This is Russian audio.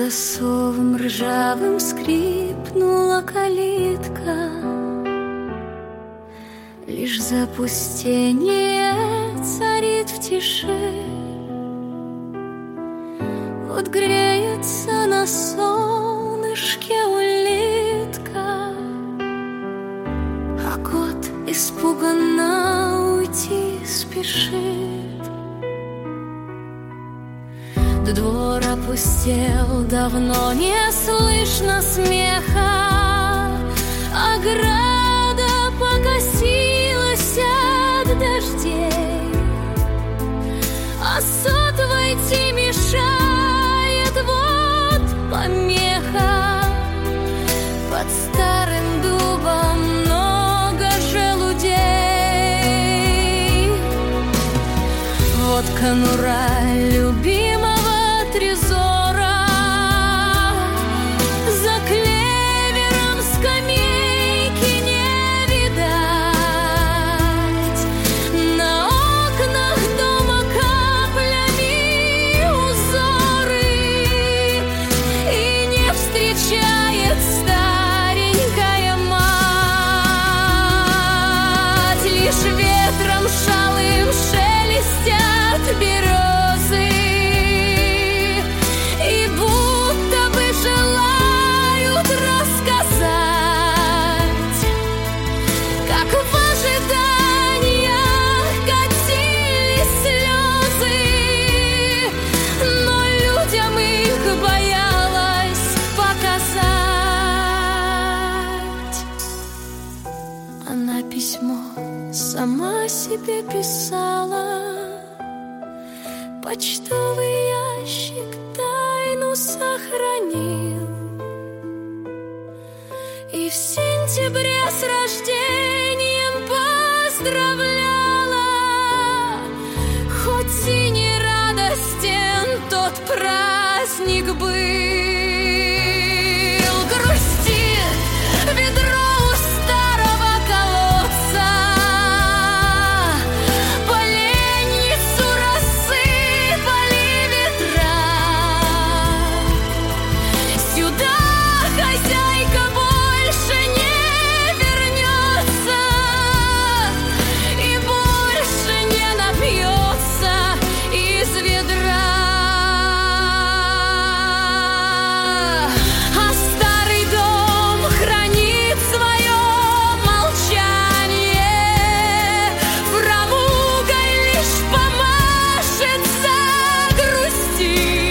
засовом ржавым скрипнула калитка. Лишь запустение царит в тиши. Вот греется на солнышке улитка, а кот испуганно уйти спешит. Двор опустел, давно не слышно смеха. Ограда покосилась от дождей, а сад войти мешает вот помеха. Под старым дубом много желудей. Вот конура любимого трезора, за клевером скамейки не видать. На окнах дома каплями узоры, и не встречает старенькая мать. Лишь ветром шалым шелестят березы, сама себе писала. Почтовый ящик тайну сохранил, и в сентябре с рождением поздравляла. Хоть и не радостен тот праздник был, грустит ведро у старого колодца. Грусти